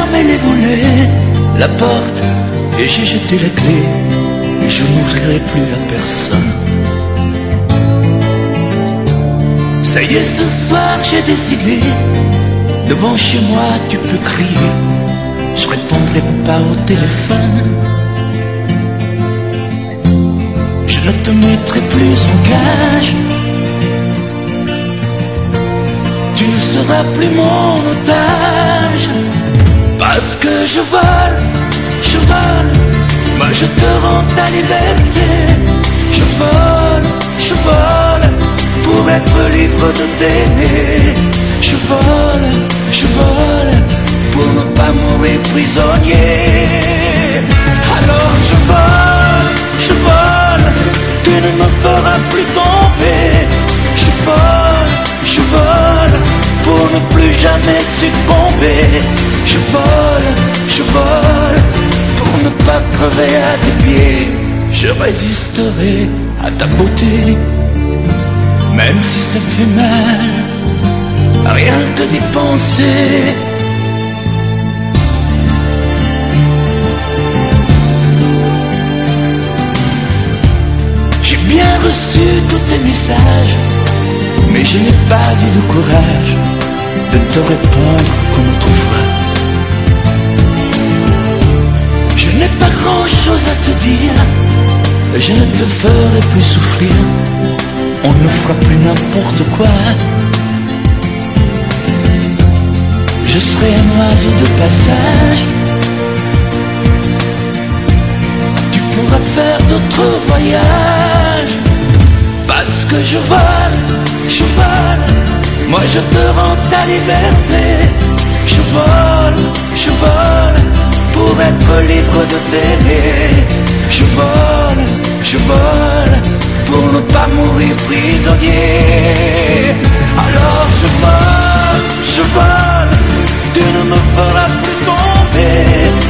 fermé les volets, la porte, et j'ai jeté la clé. Et je n'ouvrirai plus à personne. Ça y est, ce soir j'ai décidé. Devant chez moi tu peux crier, je répondrai pas au téléphone. Je ne te mettrai plus en cage. Tu ne seras plus mon otage. Parce que je vole, moi je te rends ta liberté. Je vole, pour être libre de t'aimer. Je vole, pour ne pas mourir prisonnier. Alors je vole, tu ne me feras plus tomber. Je vole, pour ne plus jamais succomber. Je vole, pour ne pas crever à tes pieds. Je résisterai à ta beauté, même si ça fait mal, rien que d'y penser. J'ai bien reçu tous tes messages, mais je n'ai pas eu le courage de te répondre comme autrefois. Je n'ai pas grand chose à te dire, je ne te ferai plus souffrir, on ne fera plus n'importe quoi. Je serai un oiseau de passage, tu pourras faire d'autres voyages. Parce que je vole, moi je te rends ta liberté. Je vole, pour être libre de t'aimer. Je vole, pour ne pas mourir prisonnier. Alors je vole, tu ne me feras plus tomber.